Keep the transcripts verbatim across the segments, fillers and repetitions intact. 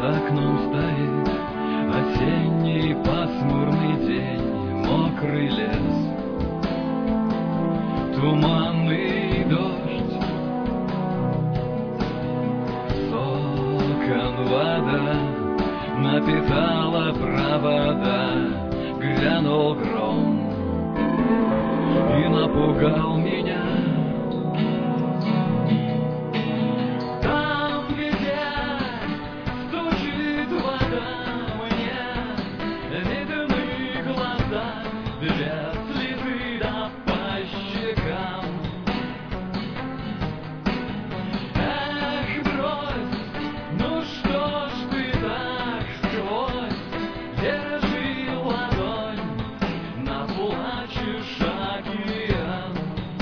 окном стоит осенний пасмурный день, мокрый лес, туманный дождь, с окон вода напитала провода, грянул гром и напугал меня. Там, где стучит вода, мне видны глаза, две слезы да по щекам. Эх, брось, ну что ж ты так сквозь, держи ладонь, наплачешь океан.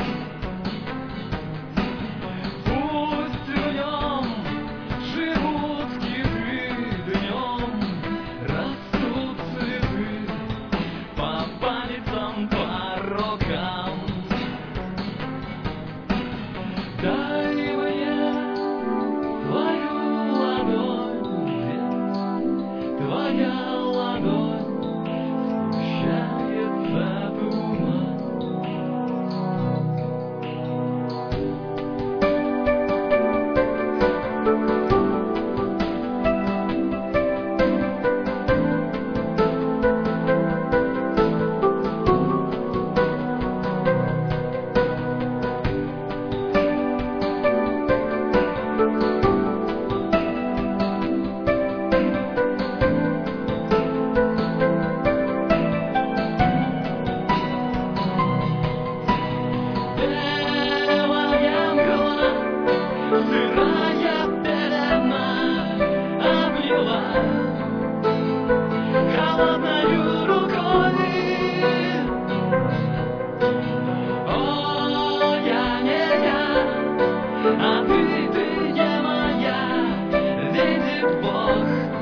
Пусть в нем живут киты, днем растут цветы по пальцам, по рукам. Дай мне твою ладонь, ведь твоя ладонь сгущается туман. Белая мгла, сырая пелена обняла холодною рукой. О, я не я, а ты, ты не моя, видит Бог.